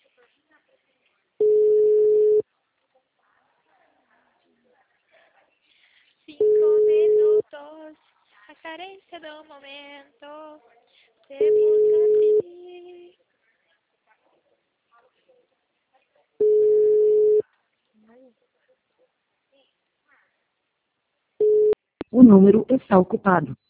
5 minutos, a carência do momento, temos aqui. O número está ocupado.